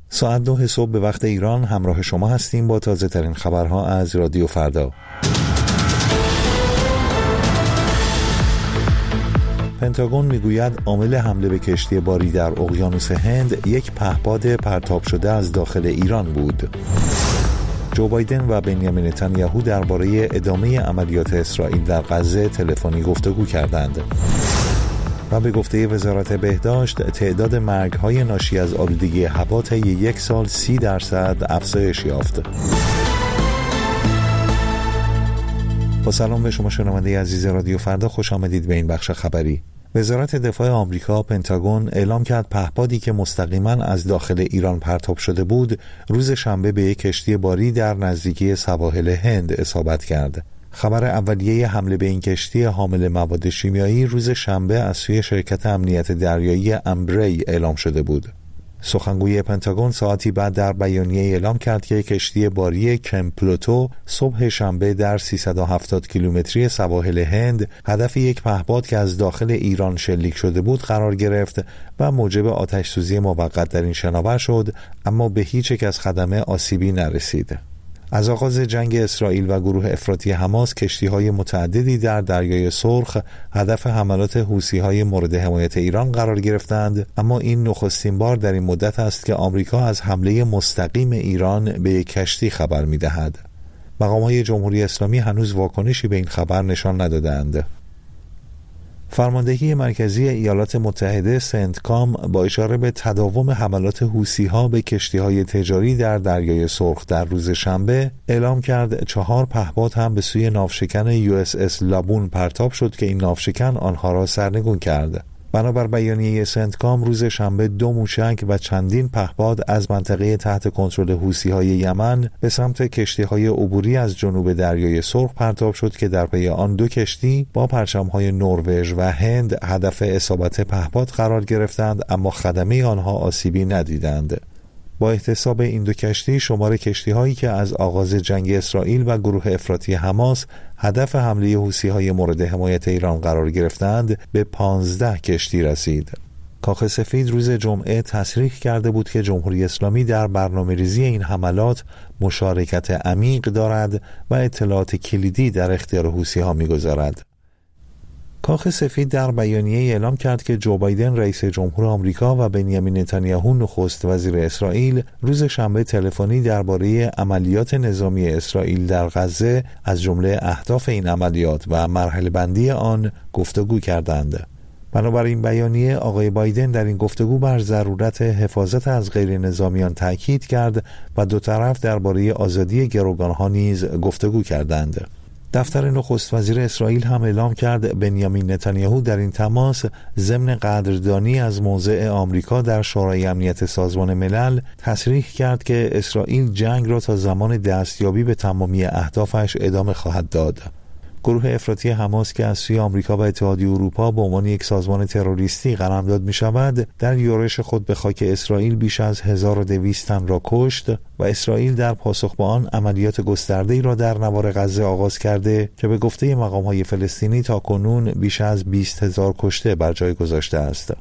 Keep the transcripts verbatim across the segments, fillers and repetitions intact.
ساعت نه صبح به وقت ایران همراه شما هستیم با تازه ترین خبرها از رادیو فردا. پنتاگون میگوید عامل حمله به کشتی باری در اقیانوس هند یک پهپاد پرتاب شده از داخل ایران بود. جو بایدن و بنیامین نتانیاهو درباره ادامه عملیات اسرائیل در غزه تلفنی گفتگو کردند. و به گفته وزارت بهداشت تعداد مرگ‌های ناشی از آلودگی هوا طی یک سال سی درصد افزایش یافت. با سلام به شما شنونده عزیز رادیو فردا، خوش آمدید به این بخش خبری. وزارت دفاع آمریکا پنتاگون اعلام کرد پهپادی که مستقیما از داخل ایران پرتاب شده بود روز شنبه به یک کشتی باری در نزدیکی سواحل هند اصابت کرد. خبر اولیه حمله به این کشتی حامل مواد شیمیایی روز شنبه از سوی شرکت امنیت دریایی امبری اعلام شده بود. سخنگوی پنتاگون ساعتی بعد در بیانیه اعلام کرد که کشتی باری کمپلوتو صبح شنبه در سیصد و هفتاد کیلومتری سواحل هند هدف یک پهپاد که از داخل ایران شلیک شده بود قرار گرفت و موجب آتش سوزی موقت در این شناور شد، اما به هیچ یک از خدمه آسیبی نرسید. از آغاز جنگ اسرائیل و گروه افراطی حماس کشتی‌های متعددی در دریای سرخ هدف حملات حوثی‌های مورد حمایت ایران قرار گرفتند، اما این نخستین بار در این مدت است که آمریکا از حمله مستقیم ایران به یک کشتی خبر می‌دهد. مقام‌های جمهوری اسلامی هنوز واکنشی به این خبر نشان ندادند. فرماندهی مرکزی ایالات متحده سنتکام با اشاره به تداوم حملات حوثی‌ها به کشتی‌های تجاری در دریای سرخ در روز شنبه اعلام کرد چهار پهپاد هم به سوی ناوشکن یو اس اس لابون پرتاب شد که این ناوشکن آنها را سرنگون کرد. بنابر بیانیه سنتکام روز شنبه دو موشک و چندین پهپاد از منطقه تحت کنترل حوثی‌های یمن به سمت کشتی‌های عبوری از جنوب دریای سرخ پرتاب شد که در پی آن دو کشتی با پرچم‌های نروژ و هند هدف اصابت پهپاد قرار گرفتند، اما خدمه آنها آسیبی ندیدند. با احتساب این دو کشتی شمار کشتی‌هایی که از آغاز جنگ اسرائیل و گروه افراطی حماس هدف حمله حوثی‌های مورد حمایت ایران قرار گرفتند به پانزده کشتی رسید. کاخ سفید روز جمعه تصریح کرده بود که جمهوری اسلامی در برنامه‌ریزی این حملات مشارکت عمیق دارد و اطلاعات کلیدی در اختیار حوثی‌ها می‌گذارد. کاخ سفید در بیانیه اعلام کرد که جو بایدن رئیس جمهور آمریکا و بنیامین نتانیاهو نخست وزیر اسرائیل روز شنبه تلفنی درباره عملیات نظامی اسرائیل در غزه از جمله اهداف این عملیات و مرحله بندی آن گفتگو کردند. بنابراین بیانیه آقای بایدن در این گفتگو بر ضرورت حفاظت از غیر نظامیان تاکید کرد و دو طرف درباره آزادی گروگانها نیز گفتگو کردند. دفتر نخست وزیر اسرائیل هم اعلام کرد بنیامین نتانیاهو در این تماس ضمن قدردانی از موضع آمریکا در شورای امنیت سازمان ملل تصریح کرد که اسرائیل جنگ را تا زمان دستیابی به تمامی اهدافش ادامه خواهد داد. گروه افراطی حماس که از سوی آمریکا و اتحادیه اروپا به عنوان یک سازمان تروریستی قلمداد می شود، در یورش خود به خاک اسرائیل بیش از هزار و دویست تن را کشت و اسرائیل در پاسخ به آن عملیات گسترده‌ای را در نوار غزه آغاز کرده که به گفته مقام‌های فلسطینی تاکنون بیش از بیست هزار کشته بر جای گذاشته است.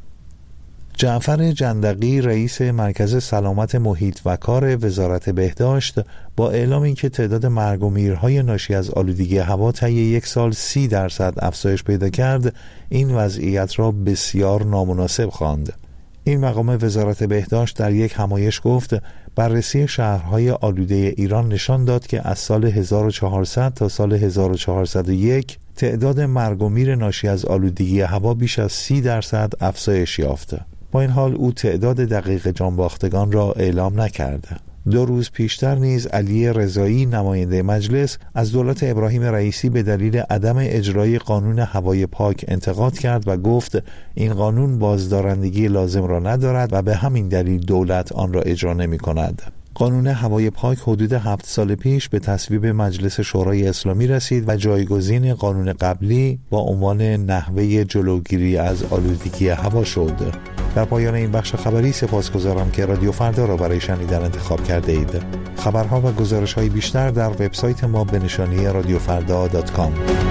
جعفر جندقی رئیس مرکز سلامت محیط و کار وزارت بهداشت با اعلام اینکه تعداد مرگ و میرهای ناشی از آلودگی هوا طی یک سال سی درصد افزایش پیدا کرد، این وضعیت را بسیار نامناسب خواند. این مقام وزارت بهداشت در یک همایش گفت بررسی شهرهای آلوده ایران نشان داد که از سال هزار و چهارصد تا سال هزار و چهارصد و یک تعداد مرگ و میر ناشی از آلودگی هوا بیش از سی درصد افزایش یافت. با این حال او تعداد دقیق جانباختگان را اعلام نکرد. دو روز پیشتر نیز علی رضایی نماینده مجلس از دولت ابراهیم رئیسی به دلیل عدم اجرای قانون هوای پاک انتقاد کرد و گفت این قانون بازدارندگی لازم را ندارد و به همین دلیل دولت آن را اجرا نمی کند. قانون هوای پاک حدود هفت سال پیش به تصویب مجلس شورای اسلامی رسید و جایگزین قانون قبلی با عنوان نحوه جلوگیری از آلودگی هوا شد. در پایان این بخش خبری سپاسگزارم که رادیو فردا را برای شنیدن انتخاب کرده اید. خبرها و گزارش‌های بیشتر در وبسایت ما به نشانی رادیو فردا دات کام.